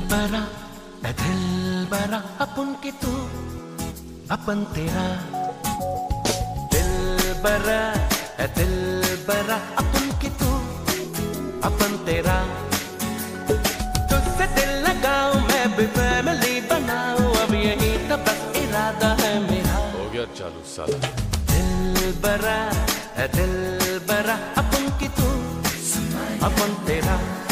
बरा ए दिल बरा अपन की तू अपन तेरा दिल बरा ए दिल बरा अपन की तू अपन तेरा तुझसे दिल लगाऊं मैं भी फैमिली बनाऊं अब यही तो बस इरादा है मेरा हो गया चालू साला दिल बरा ए दिल बरा अपन की तू अपन तेरा